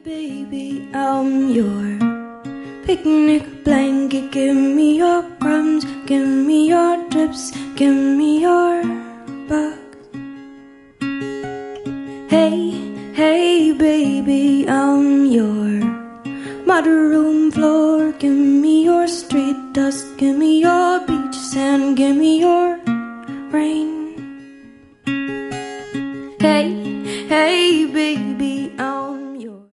baby, I'm your picnic blanket. Give me your crumbs, give me your drips, give me your bugs. Hey, hey baby, I'm your muddy room floor. Give me your street dust, give me your beach sand, give me your rain. Hey, hey